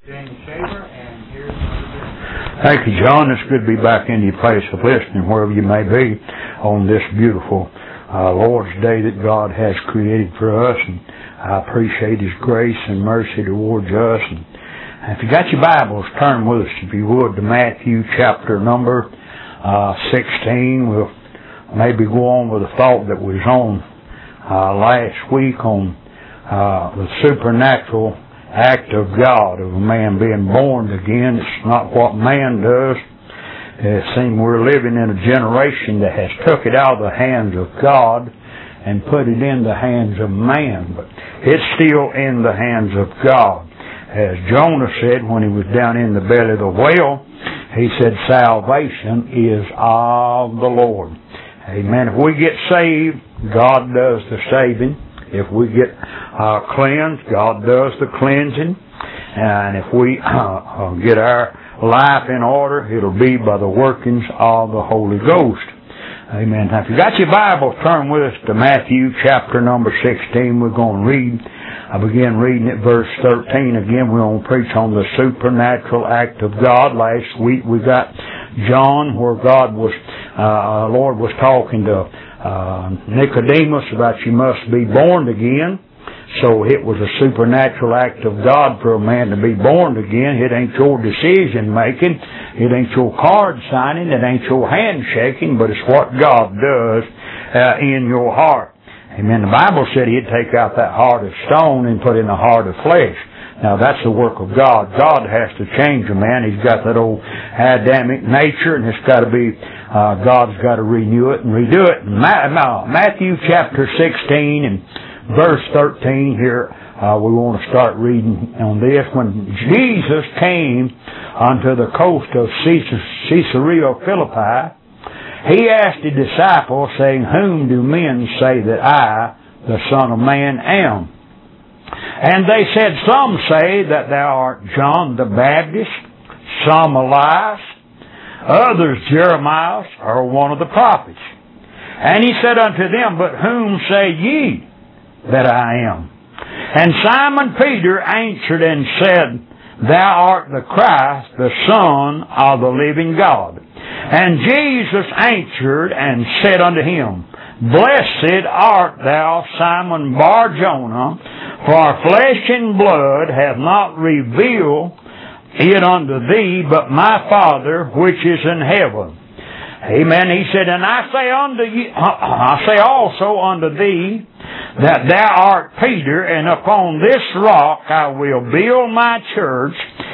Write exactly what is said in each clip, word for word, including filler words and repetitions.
James Shaver, and here's Brother Thank you, John. It's good to be back in your place of listening, wherever you may be, on this beautiful uh, Lord's Day that God has created for us. And I appreciate His grace and mercy towards us. And if you got your Bibles, turn with us, if you would, to Matthew chapter number uh, sixteen. We'll maybe go on with a thought that was on uh, last week on uh, the supernatural act of God, of a man being born again. It's not what man does. It seems we're living in a generation that has took it out of the hands of God and put it in the hands of man, but it's still in the hands of God. As Jonah said when he was down in the belly of the whale, he said, salvation is of the Lord. Amen. If we get saved, God does the saving. If we get uh, cleansed, God does the cleansing. And if we uh, get our life in order, it'll be by the workings of the Holy Ghost. Amen. Now, if you got your Bible, turn with us to Matthew chapter number sixteen. We're going to read. I began reading at verse thirteen. Again, we're going to preach on the supernatural act of God. Last week we got John, where God was, uh, Lord was talking to Uh, Nicodemus about you must be born again. So it was a supernatural act of God for a man to be born again. It ain't your decision making. It ain't your card signing. It ain't your handshaking, but it's what God does uh, in your heart. Amen. The Bible said He'd take out that heart of stone and put in a heart of flesh. Now that's the work of God. God has to change a man. He's got that old Adamic nature, and it's got to be, uh, God's got to renew it and redo it. Ma- Matthew chapter sixteen and verse thirteen here, uh, we want to start reading on this. When Jesus came unto the coast of Caesarea Philippi, He asked the disciples, saying, whom do men say that I, the Son of Man, am? And they said, some say that thou art John the Baptist, some Elias, others Jeremiah, or one of the prophets. And He said unto them, but whom say ye that I am? And Simon Peter answered and said, thou art the Christ, the Son of the living God. And Jesus answered and said unto him, blessed art thou, Simon Bar-Jonah, for flesh and blood hath not revealed it unto thee, but my Father which is in heaven. Amen. He said, and I say unto you, I say also unto thee, that thou art Peter, and upon this rock I will build my church,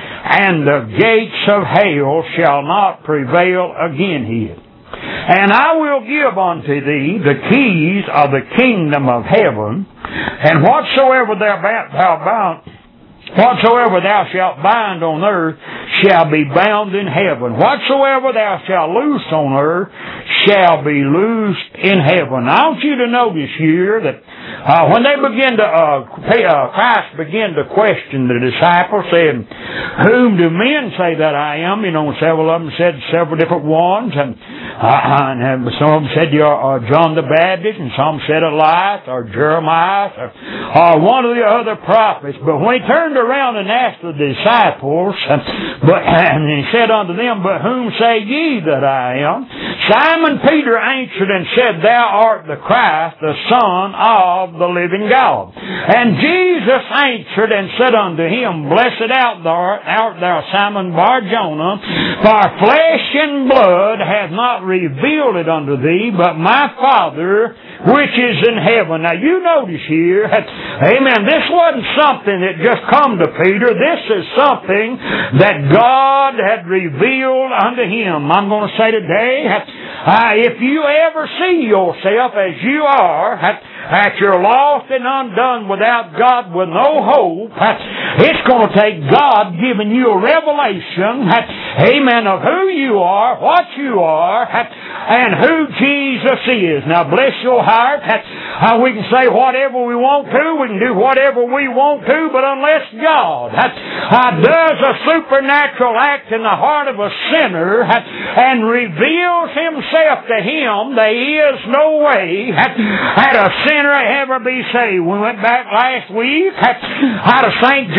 and the gates of hell shall not prevail against it. And I will give unto thee the keys of the kingdom of heaven, and whatsoever thou bound, whatsoever thou shalt bind on earth shall be bound in heaven. Whatsoever thou shalt loose on earth shall be loosed in heaven. I want you to notice here that uh, when they begin to, uh, pay, uh, Christ began to question the disciples, saying, whom do men say that I am? You know, several of them said several different ones, and, uh, and some of them said you're uh, John the Baptist, and some said Elias, or Jeremiah, or, or one of the other prophets. But when He turned around and asked the disciples, but and He said unto them, but whom say ye that I am? Simon Peter answered and said, thou art the Christ, the Son of the living God. And Jesus answered and said unto him, blessed art thou, art thou Simon Bar-Jonah, for flesh and blood hath not revealed it unto thee, but my Father which is in heaven. Now you notice here, amen, this wasn't something that just come to Peter. This is something that God had revealed unto him. I'm going to say today, uh, if you ever see yourself as you are, that you're lost and undone without God, with no hope, it's going to take God giving you a revelation, amen, of who you are, what you are, and who Jesus is. Now bless your heart. Uh, we can say whatever we want to, we can do whatever we want to, but unless God uh, does a supernatural act in the heart of a sinner uh, and reveals Himself to him, there is no way uh, that a sinner ever be saved. We went back last week uh, out of Saint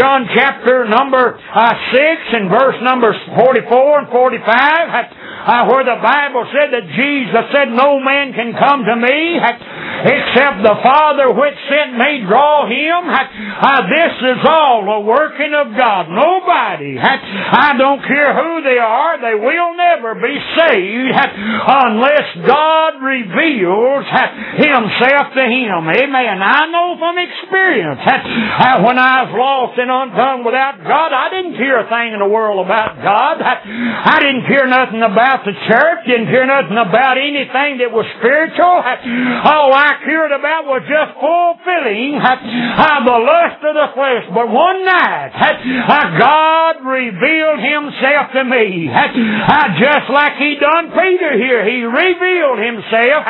John chapter number uh, six and verse number forty-four and forty-five, uh, where the Bible said that Jesus said, "No man can come to me except the Father which sent me draw him." Uh, this is all a working of God. Nobody, I don't care who they are, they will never be saved unless God reveals Himself to him. Amen. I know from experience, when I was lost and undone without God, I didn't care a thing in the world about God. I didn't care nothing about the church, didn't care nothing about anything that was spiritual. All I cared about was just fulfilling the lust of the flesh. But one night, God revealed Himself to me. Just like He done Peter here. He revealed Himself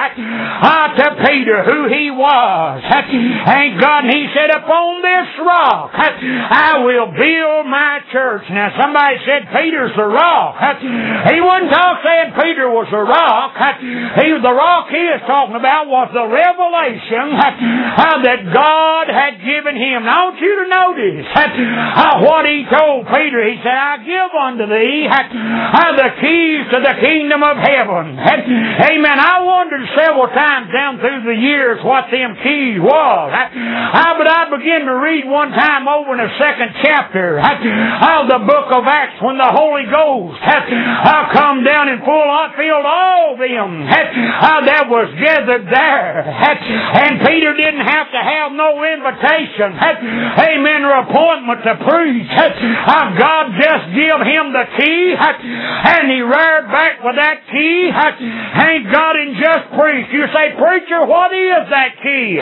to Peter, who He was. Thank God. And He said, "Upon this rock I will build my church." Now somebody said Peter's the rock. He wasn't talking saying Peter was the rock. He, the rock he is talking about was the revelation that God had given him. Now I want you to notice what He told Peter. He said, "I give unto thee the keys to the kingdom of heaven." Amen. I wondered several times down through the years what them keys was. But I began to read one time over in the second chapter of the book of Acts when the Holy Ghost come down in full filled all them that was gathered there. And Peter didn't have to have no invitation, amen, or appointment to preach. God just gave him the key, and he reared back with that key. Thank God, and just preached. You say, "Preacher, what is that key?"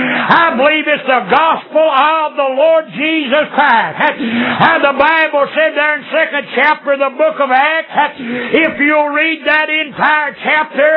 I believe it's the gospel of the Lord Jesus Christ. The Bible said there in second chapter of the book of Acts, if you'll read that entire chapter,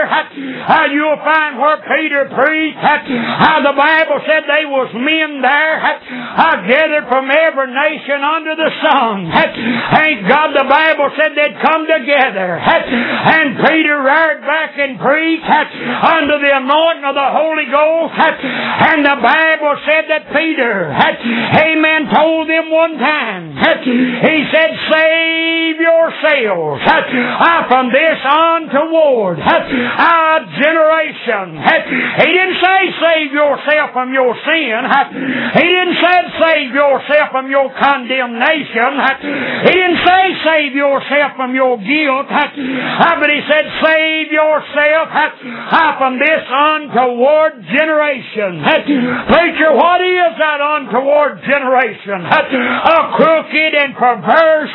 you'll find where Peter preached. The Bible said they was men there gathered from every nation under the sun. Thank God, the Bible said they'd come together. And Peter reared back and preached under the anointing of the Holy Ghost. And the Bible said that Peter, amen, told them one time, he said, "Save yourselves from this untoward our generation." He didn't say save yourself from your sin. He didn't say save yourself from your condemnation. He didn't say save yourself from your guilt. But he said save yourself from this untoward generation. Preacher, what is that untoward generation? A crooked and perverse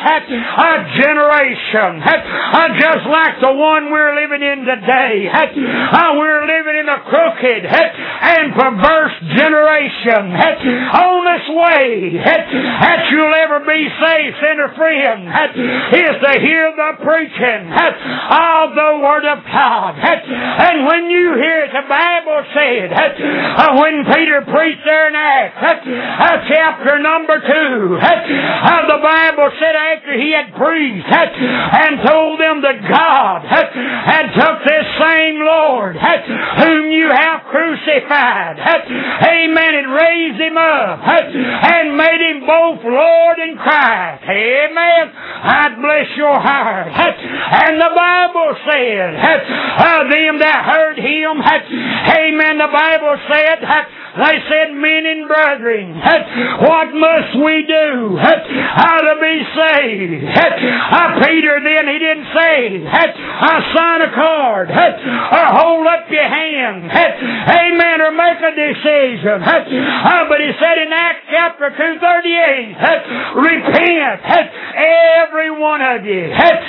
generation. Just like the one we're living in today. We're living in a crooked and perverse generation. Only way that you'll ever be saved, sinner friend, is to hear the preaching of the Word of God. And when you hear it, the Bible said, when Peter preached there in Acts, chapter number two, the Bible said after he had preached and told them that God had took this same Lord whom you have crucified, amen, and raised him up and made him both Lord and Christ. Amen. I'd bless your heart. And the Bible said, uh, them that heard him, amen, the Bible said, they said, "Men and brethren, what must we do how to be saved?" Peter then, he didn't say, sign a card, or hold up your hand, amen, or make a decision. But he said in Acts chapter two thirty-eight, repent, every one of you.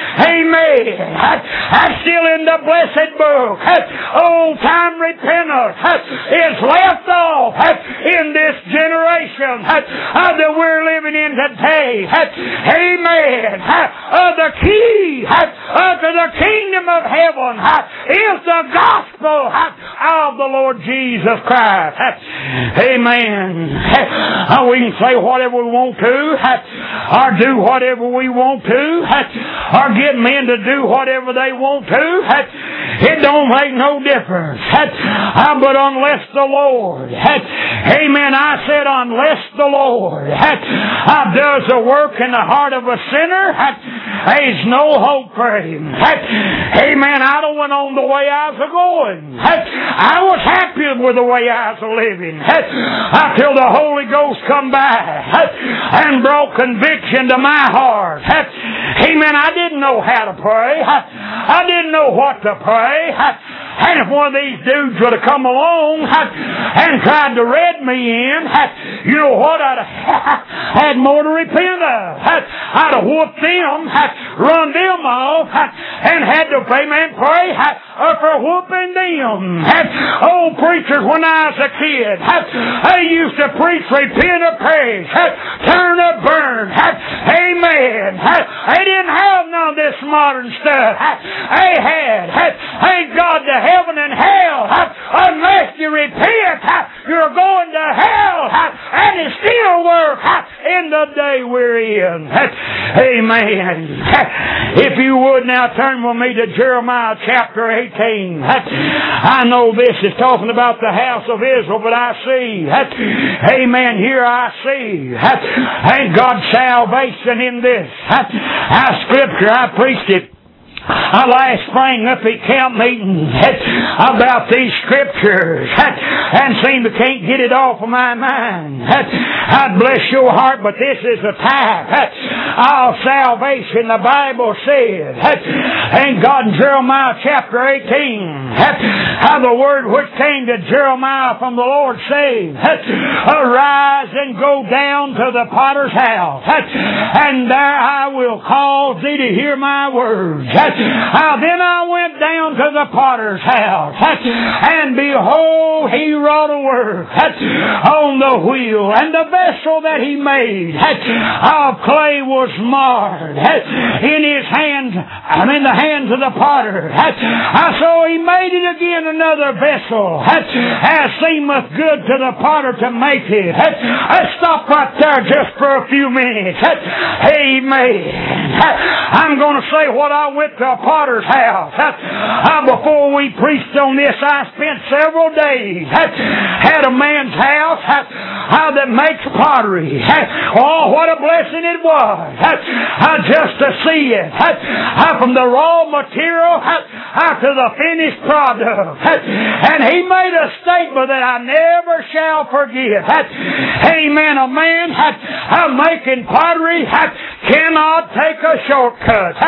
Amen. I'm still in the blessed book. Old time repentance is left off in this generation that we're living in today. Amen. The key to the kingdom of heaven is the gospel of the Lord Jesus Christ. Amen. We can say whatever we want to, or do whatever we want to, or get men to do whatever they want to. It don't make no difference. But unless the Lord, amen, I said unless the Lord does a work in the heart of a sinner, there's no hope for him. Amen. I don't went on the way I was going. I was happy with the way I was living until the Holy Ghost come by and brought conviction to my heart. Amen. I didn't know how to pray. I didn't know what to pray. And if one of these dudes would have come along and tried to red me in, you know what? I'd have had more to repent of. I'd have whooped them, run them off, and had to pay man pray for whooping them. Old preachers when I was a kid, they used to preach repent or perish, turn or burn. Amen. They didn't have none of this modern stuff. They had, thank God, to heaven and hell. Unless you repent, you're going to hell. And it still works in the day we're in. Amen. If you would now turn with me to Jeremiah chapter eighteen. I know this is talking about the house of Israel, but I see, amen, here I see, thank God, salvation in this. Our scripture, I preached it I last spring up at camp meeting about these scriptures and seem to can't get it off of my mind. God bless your heart, but this is a type of salvation. The Bible says, and God in Jeremiah chapter eighteen, how the word which came to Jeremiah from the Lord says, arise and go down to the potter's house, and there I will cause thee to hear my words. Uh, then I went down to the potter's house, and behold, he wrought a work on the wheel, and the vessel that he made of clay was marred in his hands, I mean the hands of the potter. So he made it again another vessel, as seemeth good to the potter to make it. Let's stop right there just for a few minutes. Amen. I'm going to say what I went to a potter's house. Uh, before we preached on this, I spent several days at a man's house uh, that makes pottery. Oh, what a blessing it was uh, just to see it. Uh, from the raw material uh, to the finished product. And he made a statement that I never shall forget. Amen. A man uh, making pottery uh, cannot take a shortcut.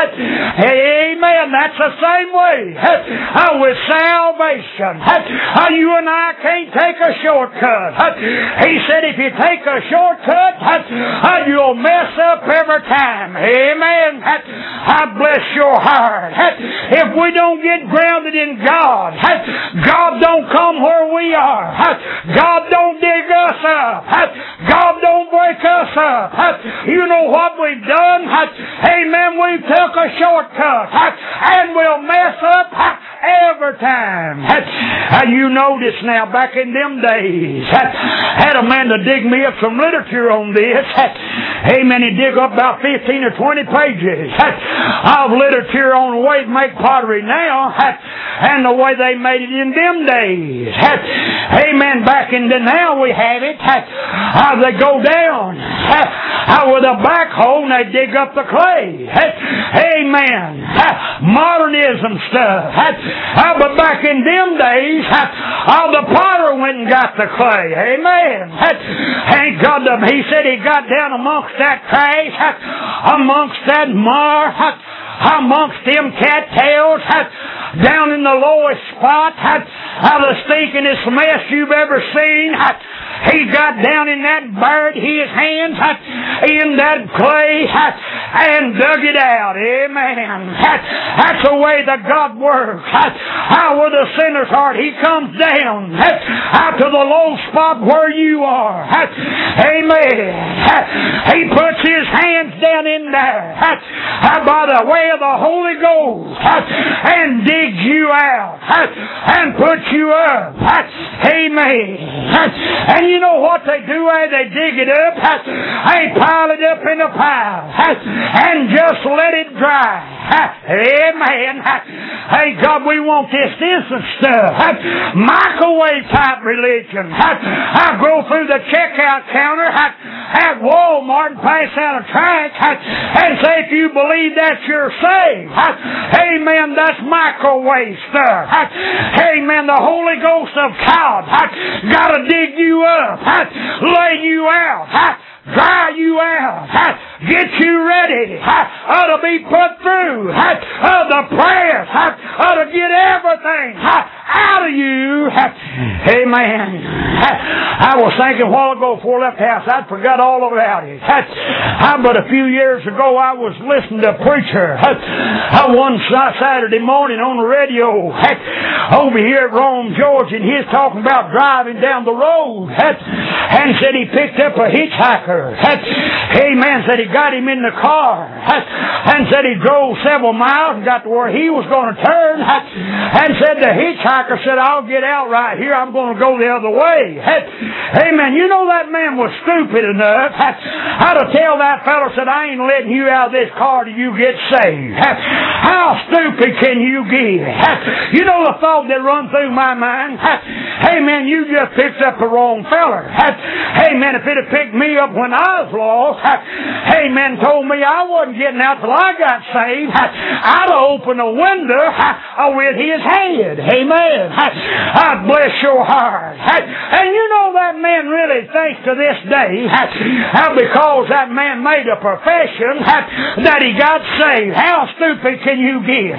Amen. That's the same way uh, with salvation. Uh, you and I can't take a shortcut. Uh, he said if you take a shortcut, uh, you'll mess up every time. Amen. Uh, I bless your heart. Uh, if we don't get grounded in God, uh, God don't come where we are. Uh, God don't dig us up. Uh, God don't break us up. Uh, you know what we've done? Uh, amen. We took a shortcut. Uh, and we'll mess up every time. Uh, you notice now, back in them days, uh, had a man to dig me up some literature on this. Uh, amen. He dig up about fifteen or twenty pages uh, of literature on the way to make pottery now uh, and the way they made it in them days. Uh, amen. Back in the now we have it. Uh, uh, they go down uh, with a backhoe and they dig up the clay. Uh, amen. Uh, modernism stuff. Uh, but back in them days, uh, the potter went and got the clay. Amen. Uh, thank God. He said he got down amongst that trash, uh, amongst that mar, uh, amongst them cattails, uh, down in the lowest spot, uh, the stinkiest mess you've ever seen. Uh, He got down in that, buried his hands in that clay and dug it out. Amen. That's the way that God works. How with a sinner's heart, He comes down out to the low spot where you are. Amen. He puts His hands down man in there by the way of the Holy Ghost and digs you out and puts you up. Amen. And you know what they do as they dig it up? They pile it up in a pile and just let it dry. Amen. Hey, God, we want this instant stuff. Microwave type religion. I go through the checkout counter at Walmart and pass out a tract and say, if you believe that you're saved. Amen. That's microwave stuff. Amen. The Holy Ghost of God got to dig you up, lay you out, dry you out, get you ready, ought to be put through, ought to press, ought to get everything out of you. Amen. I was thinking a while ago before I left the house, I'd forgot all about it. But a few years ago, I was listening to a preacher one Saturday morning on the radio over here at Rome, Georgia, and he was talking about driving down the road and said he picked up a hitchhiker. Amen. Said he got him in the car and said he drove several miles and got to where he was going to turn and said the hitchhiker said, I'll get out right here. I'm going to go the other way. Amen. You know that man was stupid enough how to tell that fellow, said, I ain't letting you out of this car till you get saved. How stupid can you get? You know the thought that run through my mind? Amen. You just picked up the wrong feller. Amen. If it had picked me up when I was lost, amen, told me I wasn't getting out till I got saved, I'd have opened a window with his head. Amen. I'd bless your heart. And you know that man really thinks to this day, because that man made a profession that he got saved. How stupid can you get?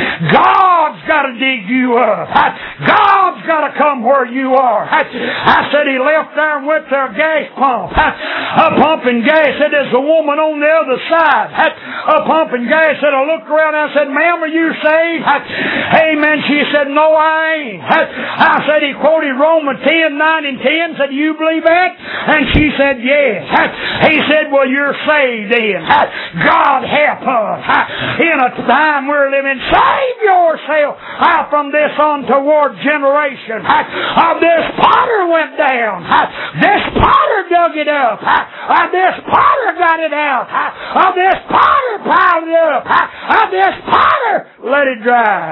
God's got to dig you up. God's got to come where you are. I said he left there and went to a gas pump. A pumping gas. Said there's a woman on the other side. A pumping gas. Said I looked around and I said, ma'am, are you saved? Amen. She said, no, I ain't. I said he quoted Romans ten, nine and ten. Said, do you believe that? And she said, yes. He said, well, you're saved then. God help us in a time we're living. Save yourself from this untoward generation. This potter went down. This potter dug it up. This potter got it out. This potter piled it up. This potter let it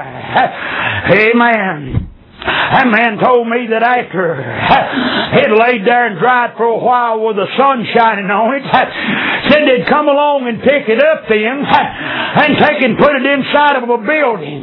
dry. Amen. That man told me that after it laid there and dried for a while with the sun shining on it, said they'd come along and pick it up then and take and put it inside of a building.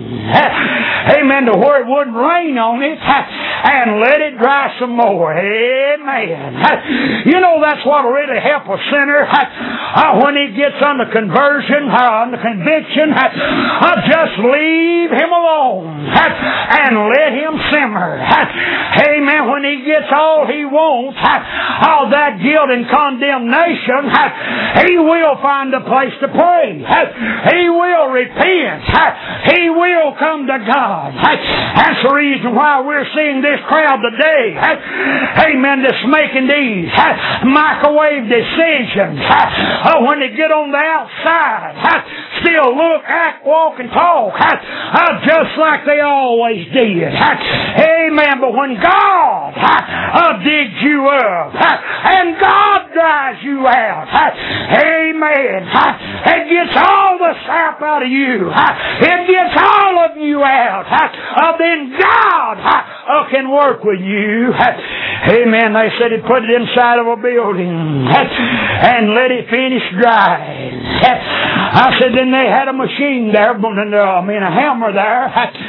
Amen. To where it wouldn't rain on it and let it dry some more. Amen. You know that's what will really help a sinner when he gets under conversion, under conviction. Just leave him alone and let him simmer. Amen. When he gets all he wants, all that guilt and condemnation, he will find a place to pray. He will repent. He will come to God. That's the reason why we're seeing this crowd today. Amen. That's making these microwave decisions. When they get on the outside, still look, act, walk, and talk just like they always did. Amen. But when God uh, digs you up and God dries you out, amen, it gets all the sap out of you. It gets all of you out. Uh, then God uh, can work with you. Amen. They said He'd put it inside of a building and let it finish drying. I said then they had a machine there, I mean a hammer there.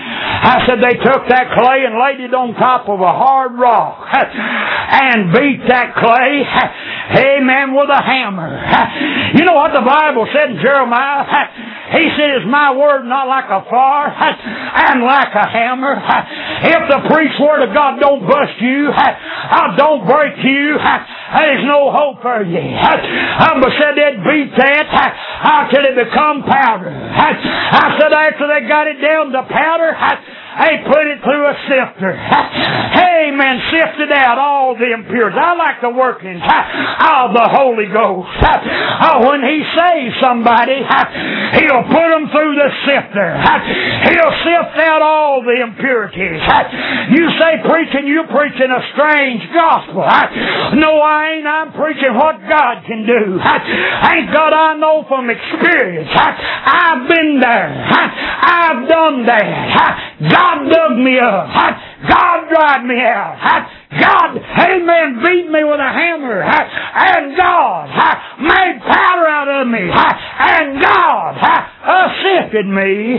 I said they took that clay and laid it on top of a hard rock and beat that clay, amen, with a hammer. You know what the Bible said in Jeremiah? He said, is my word not like a fire and like a hammer? If the preached word of God don't bust you, don't break you, there's no hope for you. But said they'd beat that until it become powder. I said after they got it down to powder, they put it through a sifter. Amen. Sifted out all the impurities. I like the workings of the Holy Ghost. Oh, when He saves somebody, He'll put them through the sifter. He'll sift out all the impurities. You say preaching, you're preaching a strange gospel. No, I ain't. I'm preaching what God can do. Ain't God, I know from experience. I've been there. I've done that. God dug me up. God dried me out. God, amen, beat me with a hammer. And God made powder out of me. And God sifted me.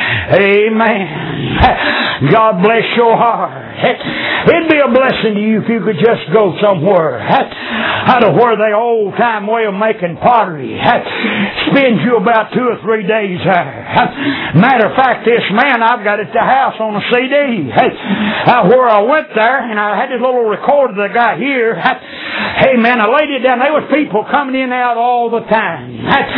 Amen. God bless your heart. It'd be a blessing to you if you could just go somewhere out of where the old time way of making pottery spends you about two or three days there. Matter of fact, this man, I've got it at the house on a C D. Where I went there, and I had this little recorder that I got here. Hey man, I laid it down. There was people coming in and out all the time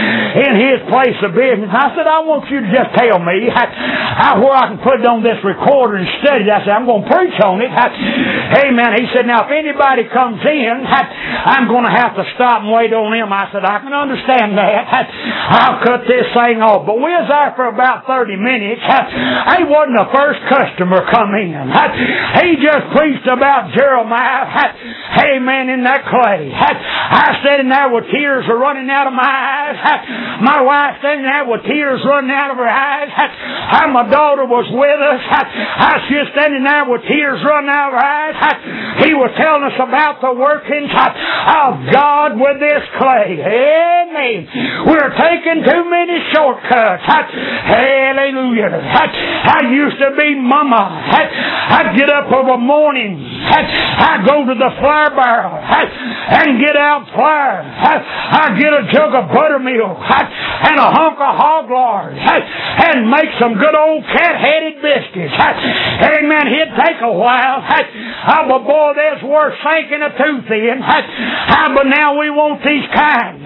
in his place of business. I said, I want you to just tell me where I can put it on this recorder and study it. I said, I'm going to preach on it. Hey man, he said, now if anybody comes in, I'm going to have to stop and wait on him. I said, I can understand that. I'll cut this thing off. But we was there for about thirty minutes. He wasn't the first customer come in. He just preached about Jeremiah. Amen, in that clay. I sitting there with tears are running out of my eyes. My wife sitting there with tears running out of her eyes. And my daughter was with us. I was just standing there with tears running out of her eyes. He was telling us about the workings of God with this clay. Amen. We're taking too many shortcuts. Hallelujah. I used to be mama. I'd get up of a morning. I'd go to the flour barrel and get out flour. I'd get a jug of buttermilk and a hunk of hog lard and make some good old cat-headed biscuits. Amen. It'd take a while. Oh, but boy, there's worth sinking a tooth in. But now we want these kind.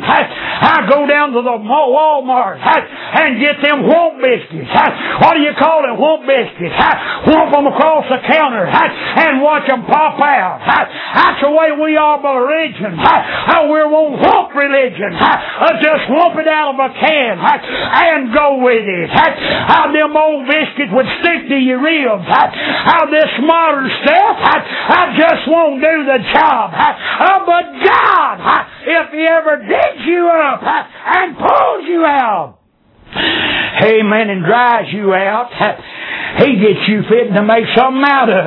I go down to the Walmart and get them whomp biscuits. What do you call it? Whomp biscuits. Whomp them across the counter and watch them pop out. That's the way we are by religion. We're one whomp religion. Just whomp it out of a can and go with it. How them old biscuits would stick to your ribs. How this modern stuff, I just won't do the job. But God, if He ever digs you up and pulls you out, amen, and dries you out, He gets you fit to make something out of.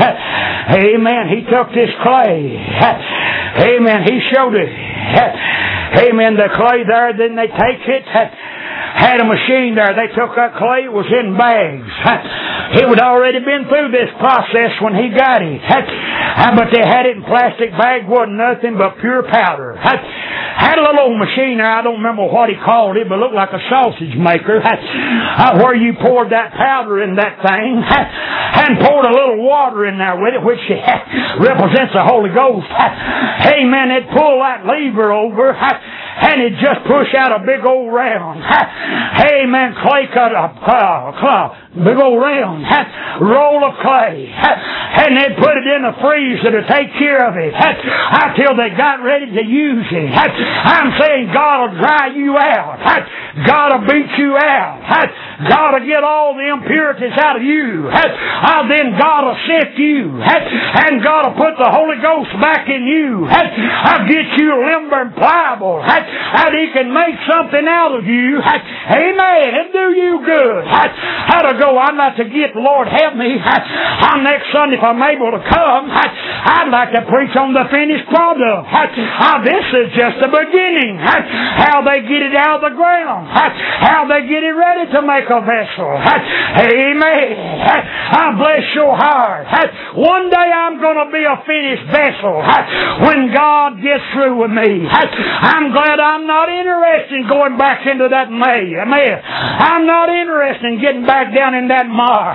Amen. He took this clay. Amen. He showed it. Amen. The clay there, then they take it. Had a machine there. They took that clay. It was in bags. It had already been through this process when he got it. But they had it in plastic bag. Wasn't nothing but pure powder. Had a little old machine there. I don't remember what he called it, but it looked like a sausage maker. Where you poured that powder in that thing and poured a little water in there with it, which represents the Holy Ghost. Amen. It'd pull that lever over and it just push out a big old round. Amen. Clay cut a uh, uh, big old round roll of clay, and they'd put it in a freezer to take care of it until they got ready to use it. I'm saying God will dry you out. God will beat you out. God will get all the impurities out of you. And then God will sift you. And God will put the Holy Ghost back in you. I'll get you limber and pliable. And He can make something out of you. Amen. It'll do you good. How to go? I'd like to get, Lord help me. On next Sunday, if I'm able to come, I'd like to preach on the finished product. This is just the beginning. How they get it out of the ground. How they get it ready to make a vessel. Amen. I bless your heart. One day I'm going to be a finished vessel when God gets through with me. I'm glad I'm not interested in going back into that mess. I'm not interested in getting back down in that mire.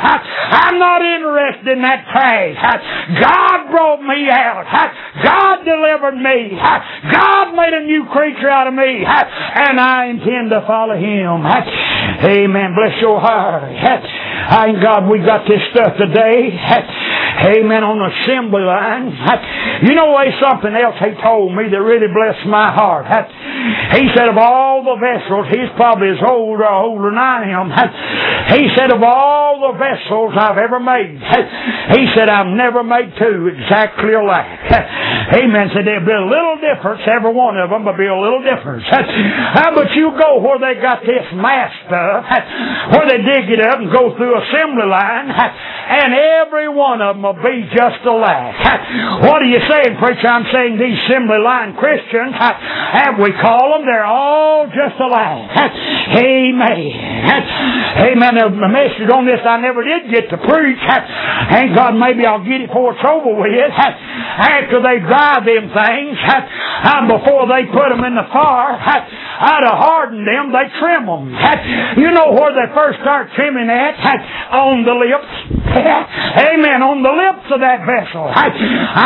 I'm not interested in that past. God brought me out. God delivered me. God made a new creature out of me. And I intend to follow Him. Amen. Bless your heart. Thank God we got this stuff today. Amen. On the assembly line. You know, there's something else He told me that really blessed my heart. He said of all the vessels, He's probably as old or older than I am. He said of all the vessels I've ever made, He said I've never made two exactly alike. Amen. Said there'll be a little difference, every one of them, but be a little difference. But you go where they got this mass stuff, where they dig it up and go through assembly line, and every one of them will be just alike. What are you saying, preacher? I'm saying these assembly line Christians, and we call them, they're all just alike. Amen. Amen. The message on this I never did get to preach. Thank God, maybe I'll get it before it's over with. After they dry them things, and before they put them in the fire, out of harden them, they trim them. You know where they first start trimming at? On the lips. Amen. On the lips of that vessel. I, I,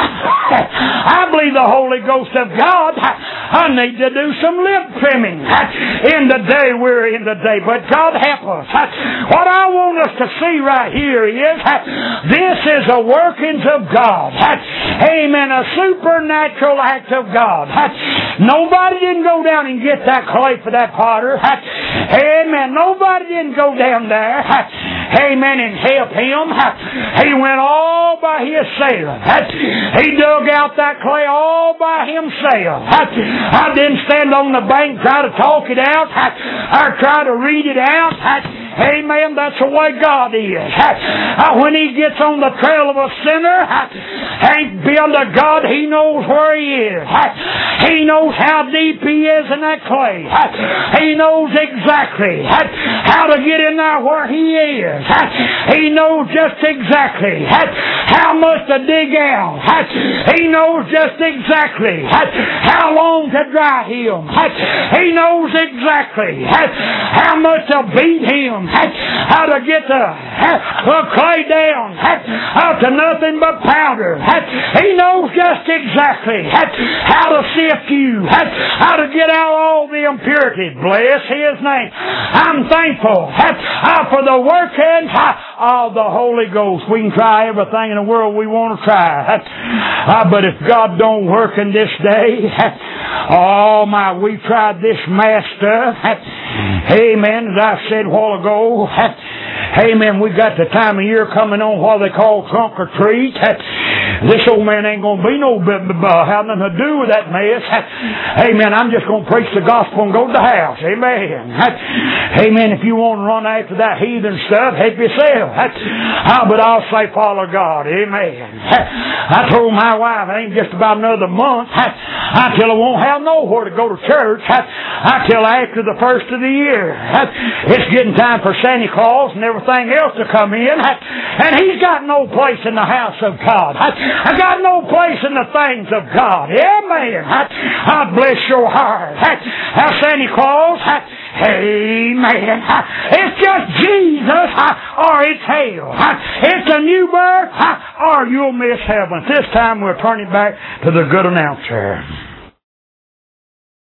I believe the Holy Ghost of God, I need to do some lip trimming in the day we're in today. But God help us. What I want us to see right here is this is a workings of God. Amen. A supernatural act of God. Nobody didn't go down and get that clay for that potter. Amen. Nobody didn't go down there. Amen. And help him. He went all by himself. He dug out that clay all by himself. I didn't stand on the bank try to talk it out or try to read it out. Amen. That's the way God is. When He gets on the trail of a sinner, ain't beyond to God, He knows where he is. He knows how deep he is in that clay. He knows exactly how to get in there where he is. He knows just exactly how much to dig out. He knows just exactly how long to dry him. He knows exactly how much to beat him. How to get the, the clay down out to nothing but powder. He knows just exactly how to sift you, how to get out all the impurities. Bless His name. I'm thankful for the working of the Holy Ghost. We can try everything in the world we want to try. But if God don't work in this day, oh my, we tried this mass stuff. Amen. As I said a while ago, amen, we got the time of year coming on what they call trunk or treat. This old man ain't going to be no b- b- b- have nothing to do with that mess. Amen. I'm just going to preach the gospel and go to the house. Amen. Amen. If you want to run after that heathen stuff, help yourself. Uh, but I'll say follow God. Amen. I told my wife it ain't just about another month until I won't have nowhere to go to church until after the first of the year. It's getting time for Santa Claus and everything else to come in, and he's got no place in the house of God. I got no place in the things of God. Amen. God bless your heart. Now, Santa Claus, amen. It's just Jesus or it's hell. It's a new birth or you'll miss heaven. This time we'll turn it back to the good announcer.